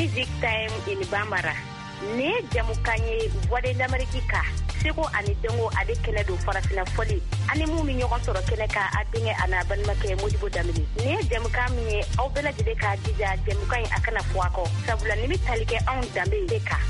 Music Time in Bambara. Ne jamukanye voix de l'Amérique. Seko ani dengo ade kene do farafina foli ani mu mi ñogon soro kene ka adinge ana ban make Modibo Damini ne dem kam ni aw bela jide ka dija dem kan akana fuako sabula ni talike on dambe deka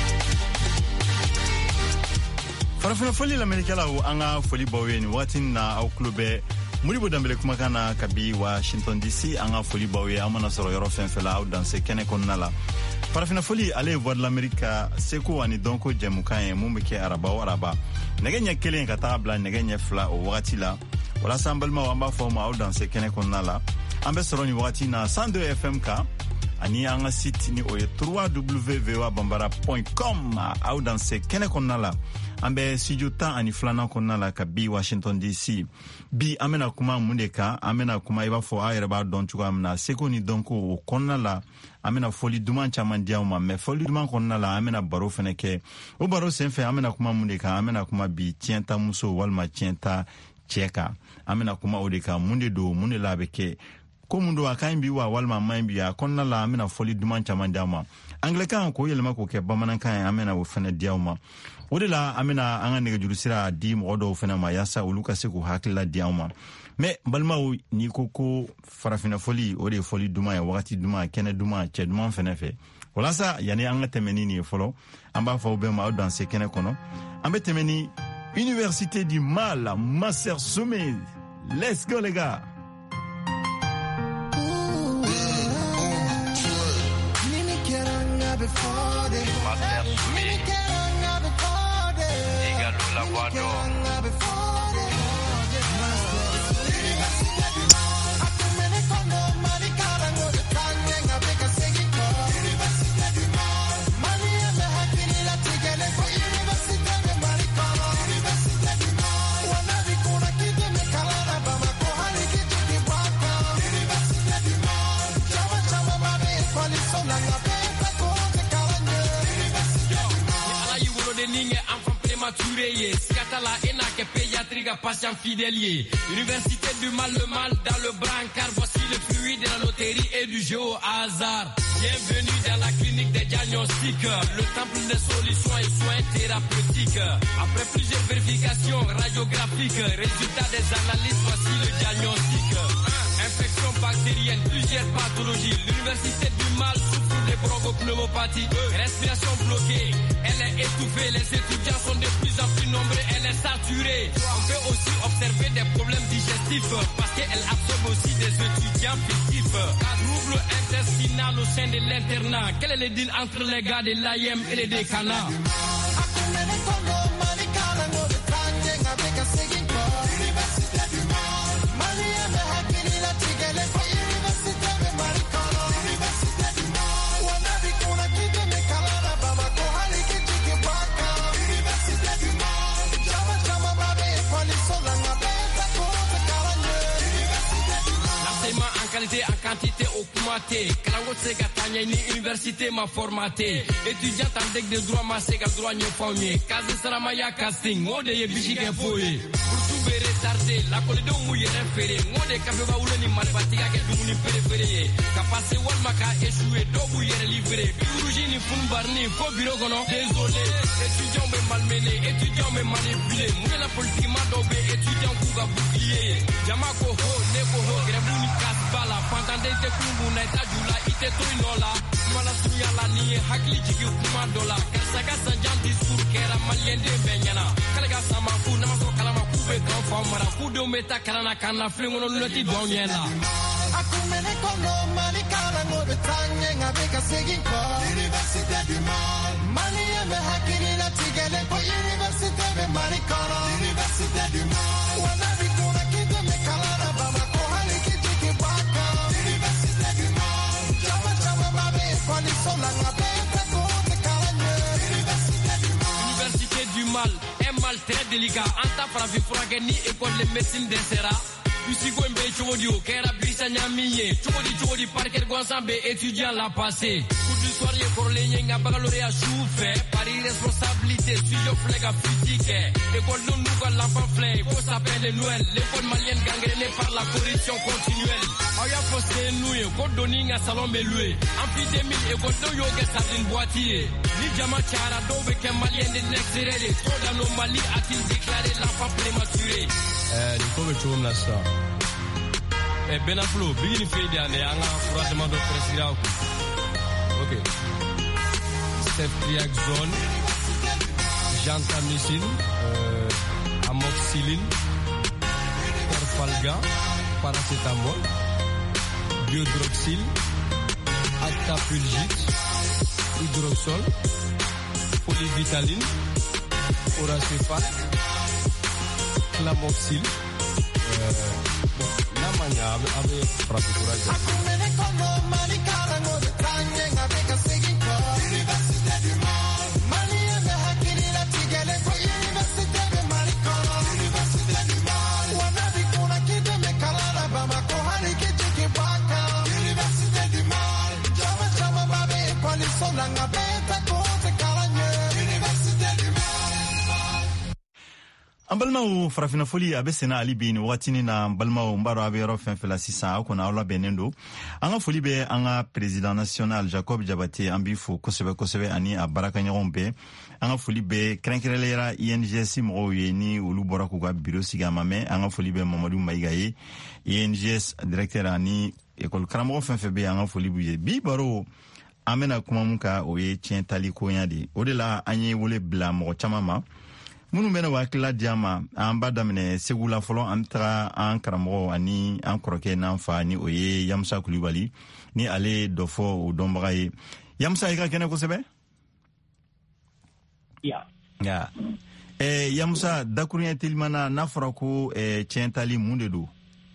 farafina foli l'Amérique la o anga foli baweni watin na aw klube Modibo Dambe kuma kana kabi Washington DC anga foli bawe amana soro yoro fenfela aw dans kene konnala farafina foli ale voix de l'Amérique seko ani donko jemukan mumike araba negenya kelen ka tabla negenya fla o wakati la wala sambalma wamba forma au dans kene konnala ambe soroni wakati na 102 FM ka ani anga site ni oye www.bambara.com au dans kene konnala ambe studio ta ani flana konnala ka bi Washington DC bi amena kuma mundeka amena kuma iba fo ayreba don tuga amna seko ni donko o konnala amena foli duman chaman diauma me foli duman konnala amena baro feneke o baro senfe amena kuma mundeka amena kuma bi tienta muso walma tienta cheka amena kuma odeka munde do munde labeke ko mundo akaimbi wa walma maimbi ya konnala amena foli duman chaman diauma anglican ko yelma ko ke bamanan kan amena wo fene diauma wodela amena anga nege jurusira di modo fene ma yasa uluka seku hakila diauma me balmaw ni koko farafina foli ode foli duma ya wakati duma kene duma che duma fene fe wala sa yani anga temeni ni folo amba fa obe ma dans kene kono ambe temeni Université du Mal Master Sommet. Let's go les gars. Master Sommet. Égalo la voix d'or. Scatala Enak pédiatrique patient fidèle. Université du mal, le mal dans le brancard. Voici le fruit de la loterie et du jeu au hasard. Bienvenue dans la clinique des diagnostics, le temple des solutions et soins thérapeutiques. Après plusieurs vérifications radiographiques, résultats des analyses, voici le diagnostic. Infection bactérienne, plusieurs pathologies. L'université du mal souffre des bronchopneumopathie. Respiration bloquée, elle est étouffée. Les étudiants sont de plus en plus nombreux, elle est saturée. On peut aussi observer des problèmes digestifs parce qu'elle absorbe aussi des étudiants fictifs. Trouble intestinal au sein de l'internat. Quel est le deal entre les gars de l'AIM et les décanats? En quantité augmentée, Kalango Sega Tanya ni université m'a formaté. Étudiant en deck de droit, ma Sega droit n'y formé. Kazi Saramaya casting, on de Bichik foye. Pour tout retardé, la colide au mouillé référé. On de Kabeba ou ni Malbatika qui est du préféré. Capacé Walmaka échoué, Dobu y est livré. Biourouji ni Funbarni, faux bureau gono. Désolé, étudiants me malmenés, étudiants me manipulés. Mouille la politique m'a dobé, étudiants Kouga bouclier. Jamako ho, Neko ho, Grebouni Kasbala. Pantande te kumbu na itajula ite toinola mala suya la ni hakli jigi kuma dola kasaga sanjan discours kera maliende benyana kalaga sama fu na maso kalama kube kan fa mara kudo meta kalana kana flingo no loti donyela akumene kono mani kala no de tanye ngabeka segin ko Université du Mal mali me hakili la tigele ko Université de Maricona Université du Mal wana bikuna kide me kalana baba ko haliki jigi baka Université du Mal chama chama babe ko ni sola ngabeka ko te kalane Université du Mal Université du Mal un mal très délicat anta frafi frageni école de médecine d'Ensera. Usigo mbe chodio kera bisa nyamiye chodi parker gonsambe étudiant la passé coup du soir ye korlenye nga baccalauréat souffre par irresponsabilité studio flega critique école non nous l'enfant flé faut s'appeler Noël l'école malienne gangrénée par la corruption continuelle aya posté nous ko doni nga salon be loué amphidémie e ko do yoga sardine boîtier ni jama chara do be ke malien de l'extérieur trop d'anomalie a-t-il déclaré l'enfant prématuré ni ko be chum na sa Benaflo bigini feydi ande anga froidement do prescrire OK ceftriaxone gentamicine amoxicilline Perfalga paracétamol biodroxyl actapulgite hydrosol polyvitaline oracéphal clamoxyl namanya ave prasukuraja Akumene kono malikala ngode tanye ngabeka seginko Université du Mali Mali eme hakiri la tigele kwa Université de Marikono Université du Mali Wanabi kuna kideme kalala bama kohani kichiki baka Université du Mali Jama chama babe kwa lisona ngabeta kote kalanye Université du Mali Ambalmao farafina foli abe sena ali bin watini na ambalmao mbaro abe yoro fenfela sisa akona awla benendo anga foli be anga president national Jacob Diabaté ambifu kosebe ani abaraka nyombe anga foli be krenkrelera INGS mo yeni ulu boraku ga bureau sigamame anga foli be Mamadou Maigaye INGS directeur ani école kramo fenfebe anga foli buye bi baro amena kuma muka oye tientali ko nyadi odela anyi wole bla mo chamama munu bena wakila diama amba damne segula folo antra an karamo ani an kroke nan fa ni oye Yamsa Kulibali ni ale dofo o dombaye Yamsa ika kene ko sebe ya Yamsa dakunya tilmana nafra ko tientali munde do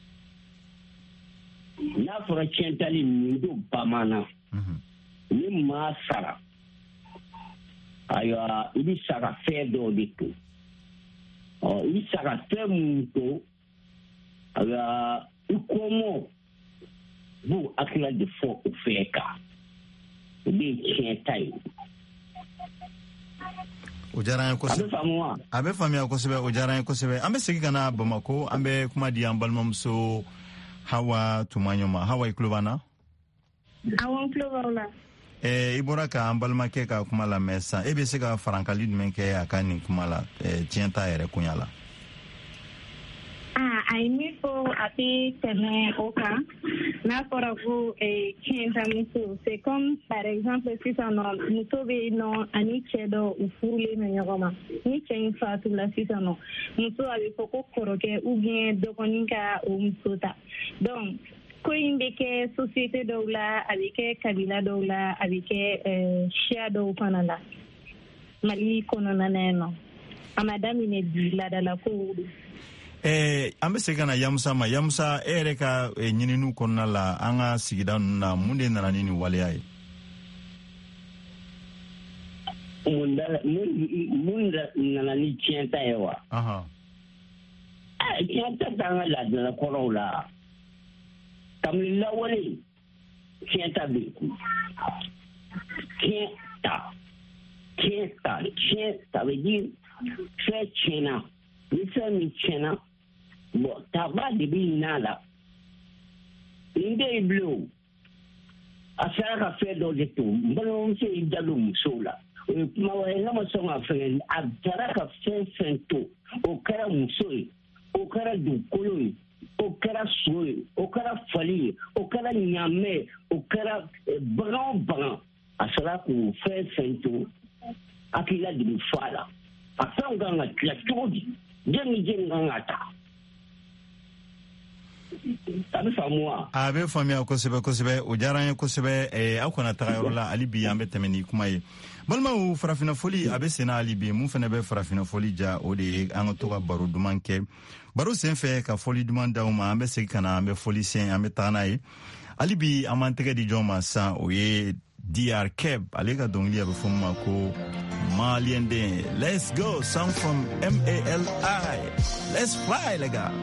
nafra tientali mundu bamana ni masara aya ibi sara fedo ditu ibi sara temuto aya ikomo bu akila de fo ofeka ibi chentai Ojaran ko sebe abe famia ko sebe ojaran ko sebe ambe segi kana Bamako ambe kuma di ambalmamso hawa tumanyoma hawa iklubana awon klubana ibora ka ambalma ke ka kuma la mesa ebe se ka farankali men ke akani kuma la tienta ere kunyala ai mi fo ati tene oka na fora vous tienta muso c'est comme par exemple si ça non musobe non ani chedo ufurule no nyoma ni chen fatu la si ça non muso abi foko koroke ou bien dokoninka o musota donc ko yimɓe ke société dow la aɓe ke kabila dow la aɓe ke chia dow fana la mali kono naneno ama damine di ladala ko wuɗu ambe segana Yamsa ere ka ñininu konna la anga sigida na munde nana nini waleyaye munda nana ni tienta ewa tienta tanga ladala korow la comme la wale tienta be tienta veut dire fait chena ni fait mi chena bon taba de binala inde blue affaire à faire dans les tout bon c'est idalum sola ma wala ma so ma fait abdara fait fento o kara musoi o kara du koloi o kɛra so ye o kɛra fali ye o kɛra ɲamɛ o kɛra bagan a sera k'o fɛn to hakilila de bɛ fɔ a la a fɛnw kan ka tila cogo di jɛn ni jɛn kan ka ta a bɛ faamu wa. a bɛ faamuya kosɛbɛ o diyara an ye kosɛbɛ aw kana taga yɔrɔ la hali bi an bɛ tɛmɛ ni kuma ye balimaw farafina foli a bɛ senna hali bi mun fana bɛ farafina foli ja o de ye an ka to ka baro duman kɛ baro senfɛ ka foli duman d'aw ma an bɛ segin ka na an bɛ foli sen an bɛ taga n'a ye hali bi an b'an tɛgɛ di jɔn ma sisan o ye DR Keb ale ka dɔnkili a bɛ fɔ ma ko Malien den let's go song from MALI let's fly les gars.